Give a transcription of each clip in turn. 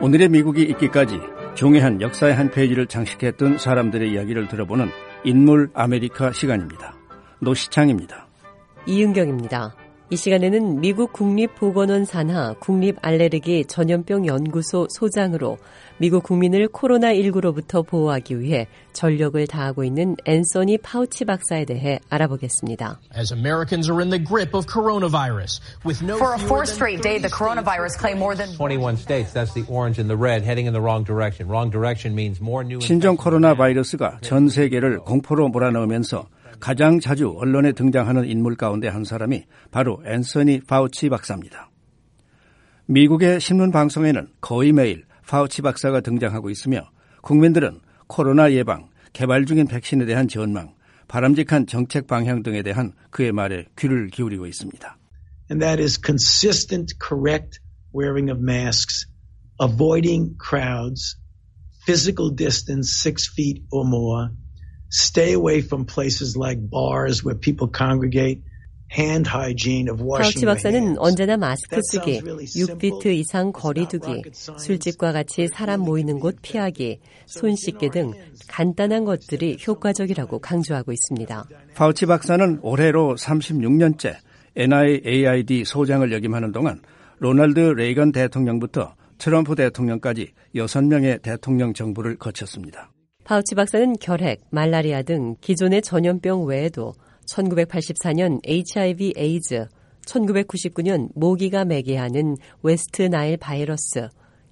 오늘의 미국이 있기까지 중요한 역사의 한 페이지를 장식했던 사람들의 이야기를 들어보는 인물 아메리카 시간입니다. 노시창입니다. 이은경입니다. 이 시간에는 미국 국립보건원 산하 국립알레르기 전염병 연구소 소장으로 미국 국민을 코로나19로부터 보호하기 위해 전력을 다하고 있는 앤서니 파우치 박사에 대해 알아보겠습니다. As Americans are in the grip of coronavirus, with no For a fourth straight day, the coronavirus claimed more than 21 states. That's the orange and the red heading in the wrong direction. Wrong direction means more new. 신종 코로나 바이러스가 전 세계를 공포로 몰아넣으면서 가장 자주 언론에 등장하는 인물 가운데 한 사람이 바로 앤서니 파우치 박사입니다. 미국의 신문 방송에는 거의 매일 파우치 박사가 등장하고 있으며 국민들은 코로나 예방, 개발 중인 백신에 대한 전망, 바람직한 정책 방향 등에 대한 그의 말에 귀를 기울이고 있습니다. And that is consistent, correct wearing of masks, avoiding crowds, physical distance 6 feet or more, stay away from places like bars where people congregate, hand hygiene of washing 파우치 your 박사는 hands. 언제나 마스크 쓰기, 6피트 이상 거리 두기, 술집과 같이 사람 모이는 곳 피하기, 손 씻기 등 간단한 것들이 효과적이라고 강조하고 있습니다. 파우치 박사는 올해로 36년째 NIAID 소장을 역임하는 동안 로널드 레이건 대통령부터 트럼프 대통령까지 6명의 대통령 정부를 거쳤습니다. 파우치 박사는 결핵, 말라리아 등 기존의 전염병 외에도 1984년 HIV 에이즈, 1999년 모기가 매개하는 웨스트 나일 바이러스,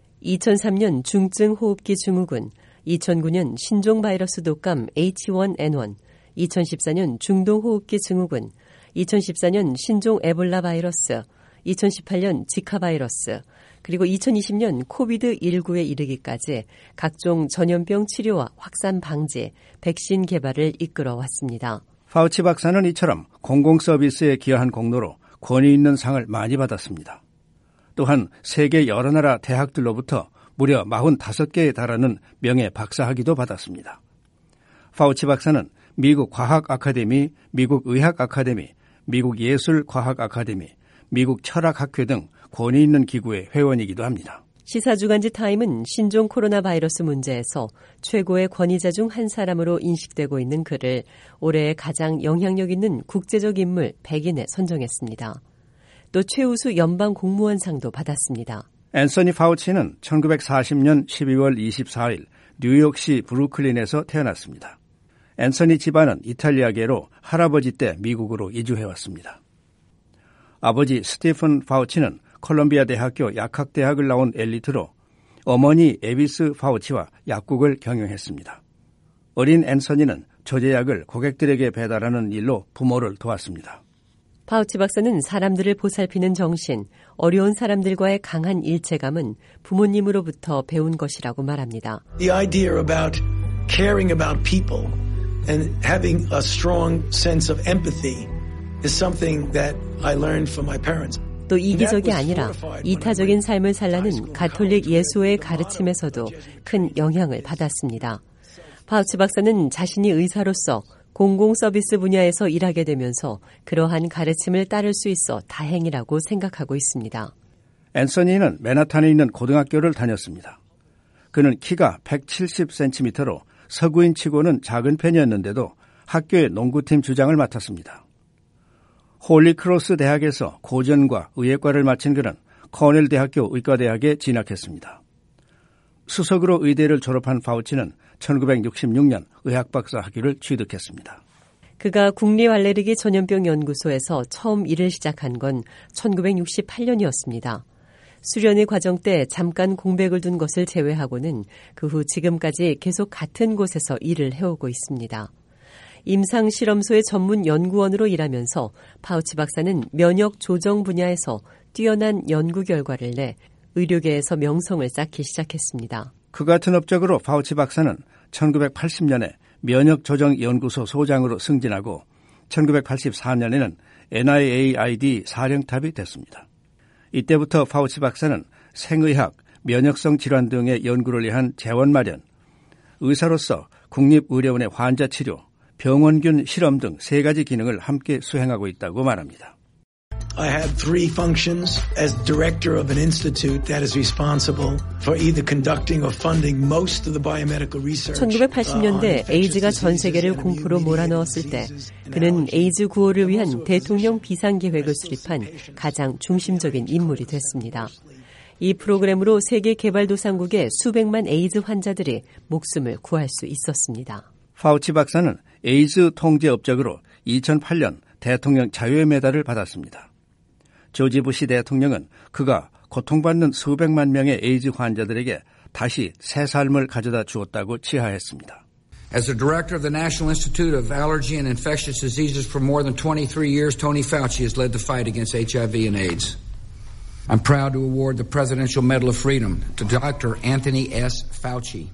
2003년 중증 호흡기 증후군, 2009년 신종 바이러스 독감 H1N1, 2014년 중동 호흡기 증후군, 2014년 신종 에볼라 바이러스, 2018년 지카 바이러스, 그리고 2020년 코비드19에 이르기까지 각종 전염병 치료와 확산 방지, 백신 개발을 이끌어 왔습니다. 파우치 박사는 이처럼 공공 서비스에 기여한 공로로 권위 있는 상을 많이 받았습니다. 또한 세계 여러 나라 대학들로부터 무려 45개에 달하는 명예 박사학위도 받았습니다. 파우치 박사는 미국 과학 아카데미, 미국 의학 아카데미, 미국 예술과학 아카데미, 미국 철학학회 등 권위 있는 기구의 회원이기도 합니다. 시사주간지 타임은 신종 코로나 바이러스 문제에서 최고의 권위자 중 한 사람으로 인식되고 있는 그를 올해의 가장 영향력 있는 국제적 인물 100인에 선정했습니다. 또 최우수 연방 공무원상도 받았습니다. 앤서니 파우치는 1940년 12월 24일 뉴욕시 브루클린에서 태어났습니다. 앤서니 집안은 이탈리아계로 할아버지 때 미국으로 이주해왔습니다. 아버지 스티픈 파우치는 콜롬비아 대학교 약학대학을 나온 엘리트로 어머니 에비스 파우치와 약국을 경영했습니다. 어린 앤서니는 조제약을 고객들에게 배달하는 일로 부모를 도왔습니다. 파우치 박사는 사람들을 보살피는 정신, 어려운 사람들과의 강한 일체감은 부모님으로부터 배운 것이라고 말합니다. The idea about caring about people and having a strong sense of empathy is something that I learned from my parents. 또 이기적이 아니라 이타적인 삶을 살라는 가톨릭 예수의 가르침에서도 큰 영향을 받았습니다. 파우치 박사는 자신이 의사로서 공공 서비스 분야에서 일하게 되면서 그러한 가르침을 따를 수 있어 다행이라고 생각하고 있습니다. 앤서니는 맨하탄에 있는 고등학교를 다녔습니다. 그는 키가 170cm로 서구인 치고는 작은 편이었는데도 학교의 농구팀 주장을 맡았습니다. 홀리크로스 대학에서 고전과 의예과를 마친 그는 코넬 대학교 의과대학에 진학했습니다. 수석으로 의대를 졸업한 파우치는 1966년 의학박사 학위를 취득했습니다. 그가 국립알레르기 전염병 연구소에서 처음 일을 시작한 건 1968년이었습니다. 수련의 과정 때 잠깐 공백을 둔 것을 제외하고는 그 후 지금까지 계속 같은 곳에서 일을 해오고 있습니다. 임상실험소의 전문 연구원으로 일하면서 파우치 박사는 면역 조정 분야에서 뛰어난 연구 결과를 내 의료계에서 명성을 쌓기 시작했습니다. 그 같은 업적으로 파우치 박사는 1980년에 면역조정연구소 소장으로 승진하고 1984년에는 NIAID 사령탑이 됐습니다. 이때부터 파우치 박사는 생의학, 면역성 질환 등의 연구를 위한 재원 마련, 의사로서 국립의료원의 환자 치료, 병원균 실험 등 3가지 기능을 함께 수행하고 있다고 말합니다. I had 3 functions as director of an institute that is responsible for either conducting or funding most of the biomedical research. 1980년대 에이즈가 전 세계를 공포로 몰아넣었을 때 그는 에이즈 구호를 위한 대통령 비상계획을 수립한 가장 중심적인 인물이 됐습니다. 이 프로그램으로 세계 개발도상국의 수백만 에이즈 환자들이 목숨을 구할 수 있었습니다. 파우치 박사는 에이즈 통제 업적으로 2008년 대통령 자유의 메달을 받았습니다. 조지 부시 대통령은 그가 고통받는 수백만 명의 에이즈 환자들에게 다시 새 삶을 가져다 주었다고 치하했습니다. As the director of the National Institute of Allergy and Infectious Diseases for more than 23 years, Tony Fauci has led the fight against HIV and AIDS. I'm proud to award the Presidential Medal of Freedom to Dr. Anthony S. Fauci.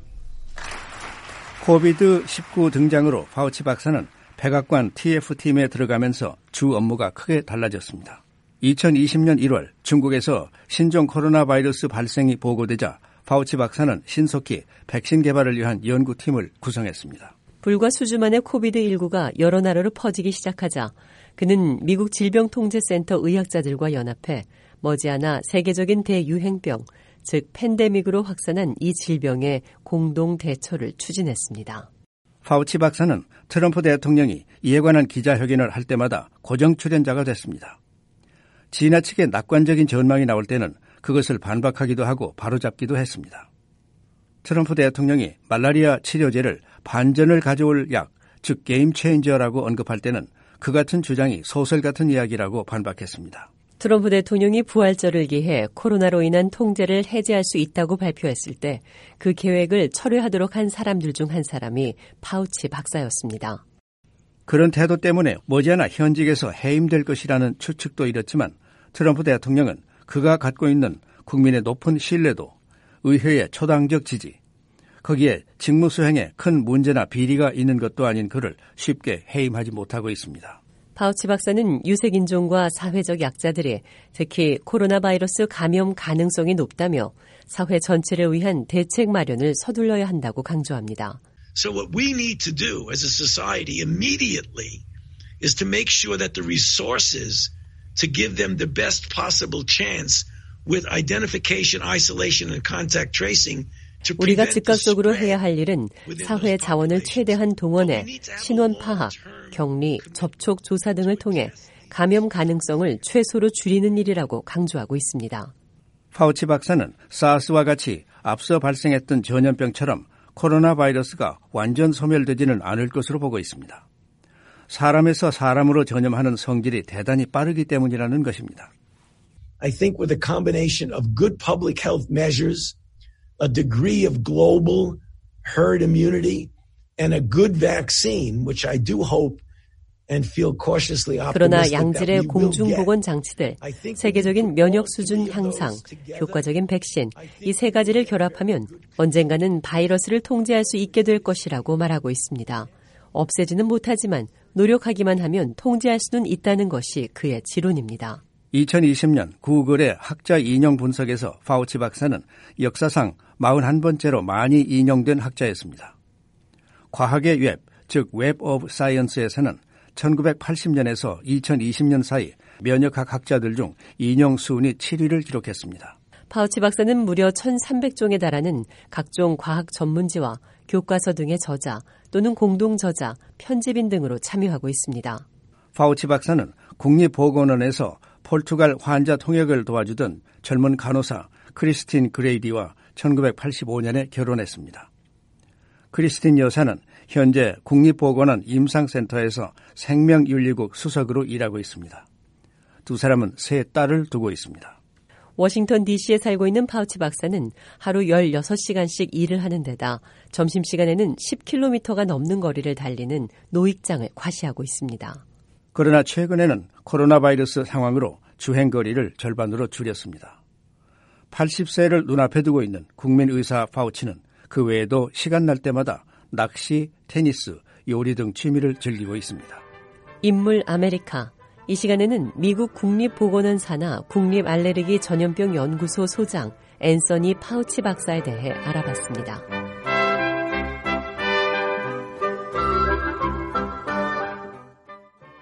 코비드-19 등장으로 파우치 박사는 백악관 TF팀에 들어가면서 주 업무가 크게 달라졌습니다. 2020년 1월 중국에서 신종 코로나 바이러스 발생이 보고되자 파우치 박사는 신속히 백신 개발을 위한 연구팀을 구성했습니다. 불과 수주 만에 코비드19가 여러 나라로 퍼지기 시작하자 그는 미국 질병통제센터 의학자들과 연합해 머지않아 세계적인 대유행병, 즉 팬데믹으로 확산한 이 질병의 공동 대처를 추진했습니다. 파우치 박사는 트럼프 대통령이 이에 관한 기자회견을 할 때마다 고정 출연자가 됐습니다. 지나치게 낙관적인 전망이 나올 때는 그것을 반박하기도 하고 바로잡기도 했습니다. 트럼프 대통령이 말라리아 치료제를 반전을 가져올 약, 즉 게임 체인저라고 언급할 때는 그 같은 주장이 소설 같은 이야기라고 반박했습니다. 트럼프 대통령이 부활절을 기해 코로나로 인한 통제를 해제할 수 있다고 발표했을 때 그 계획을 철회하도록 한 사람들 중 한 사람이 파우치 박사였습니다. 그런 태도 때문에 머지않아 현직에서 해임될 것이라는 추측도 이렇지만 트럼프 대통령은 그가 갖고 있는 국민의 높은 신뢰도, 의회의 초당적 지지, 거기에 직무 수행에 큰 문제나 비리가 있는 것도 아닌 그를 쉽게 해임하지 못하고 있습니다. 파우치 박사는 유색인종과 사회적 약자들이 특히 코로나 바이러스 감염 가능성이 높다며 사회 전체를 위한 대책 마련을 서둘러야 한다고 강조합니다. So what we need to do as a society immediately is to make sure that the resources to give them the best possible chance with identification, isolation, and contact tracing. 우리가 즉각적으로 해야 할 일은 사회 자원을 최대한 동원해 신원 파악, 격리, 접촉 조사 등을 통해 감염 가능성을 최소로 줄이는 일이라고 강조하고 있습니다. 파우치 박사는 사스와 같이 앞서 발생했던 전염병처럼 코로나 바이러스가 완전 소멸되지는 않을 것으로 보고 있습니다. 사람에서 사람으로 전염하는 성질이 대단히 빠르기 때문이라는 것입니다. I think with a combination of good public health measures, a degree of global herd immunity, and a good vaccine, which I do hope and feel cautiously optimistic 그러나 that we 양질의 will 공중보건 get. 장치들, 세계적인 면역 수준 향상, 효과적인 백신, 이 세 가지를 결합하면 언젠가는 바이러스를 통제할 수 있게 될 것이라고 말하고 있습니다. 없애지는 못하지만 노력하기만 하면 통제할 수는 있다는 것이 그의 지론입니다. 2020년 구글의 학자 인용 분석에서 파우치 박사는 역사상 41번째로 많이 인용된 학자였습니다. 과학의 웹, 즉 웹 오브 사이언스에서는 1980년에서 2020년 사이 면역학 학자들 중 인용 순위 7위를 기록했습니다. 파우치 박사는 무려 1,300종에 달하는 각종 과학 전문지와 교과서 등의 저자 또는 공동 저자, 편집인 등으로 참여하고 있습니다. 파우치 박사는 국립보건원에서 포르투갈 환자 통역을 도와주던 젊은 간호사 크리스틴 그레이디와 1985년에 결혼했습니다. 크리스틴 여사는 현재 국립보건원 임상센터에서 생명윤리국 수석으로 일하고 있습니다. 두 사람은 세 딸을 두고 있습니다. 워싱턴 DC에 살고 있는 파우치 박사는 하루 16시간씩 일을 하는 데다 점심시간에는 10km가 넘는 거리를 달리는 노익장을 과시하고 있습니다. 그러나 최근에는 코로나 바이러스 상황으로 주행거리를 절반으로 줄였습니다. 80세를 눈앞에 두고 있는 국민의사 파우치는 그 외에도 시간 날 때마다 낚시, 테니스, 요리 등 취미를 즐기고 있습니다. 인물 아메리카. 이 시간에는 미국 국립보건원 산하 국립알레르기 전염병 연구소 소장 앤서니 파우치 박사에 대해 알아봤습니다.